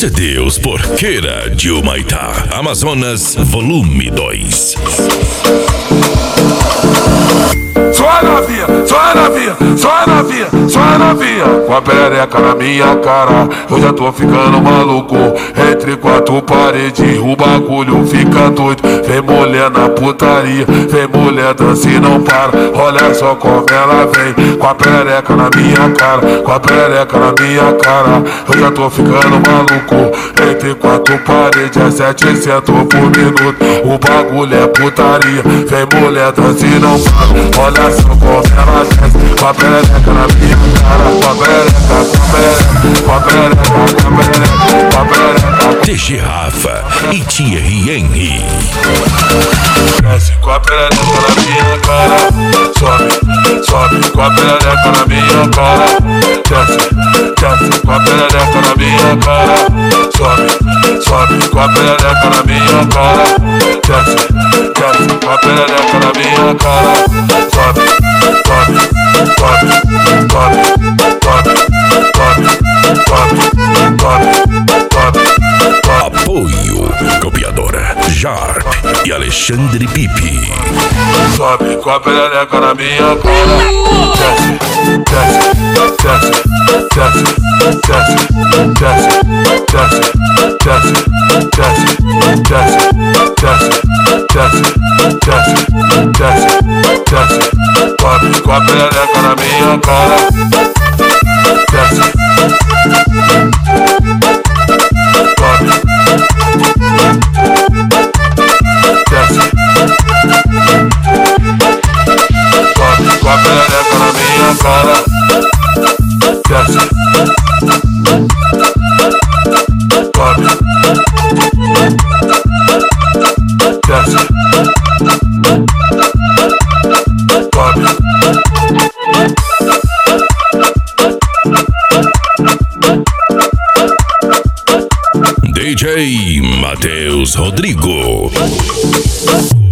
CD Os Porqueira de Humaitá, Amazonas, volume 2. Só novinha, só novinha, só novinha, só novinha, com a perereca na minha cara, eu já tô ficando maluco. Entre quatro paredes o bagulho fica doido. Vem mulher na putaria, vem mulher dança e não para. Olha só como ela vem, com a perereca na minha cara, com a perereca na minha cara, eu já tô ficando maluco. Entre quatro paredes é 700 por minuto, o bagulho é putaria, vem mulher dança e não para. Olha só como ela desce, com a perereca na minha cara, com a perereca, com a perereca, com a perereca, com a perereca. TG Rafa e Thierry Henry. Desce com a perereca na minha cara, sobe, sobe com a perereca na minha cara. Desce, desce com a perereca na minha cara, sobe, sobe com a perereca na minha cara. Desce, desce com a perereca na minha cara, sobe, sobe, sobe, sobe, sobe, sobe, sobe, sobe, sobe. Apoio Copiadora Jarp e Alexandre Pipe. Sobe com a perereca na minha cara. Desce, desce, desce, desce, desce, desce, desce, desce, desce, desce, desce, desce, desce, desce. Sobe com a perereca na minha cara. Desce, sobe, desce, sobe com a perereca na minha cara. Desce, sobe, desce, sobe. DJ Matheus Rodrigo.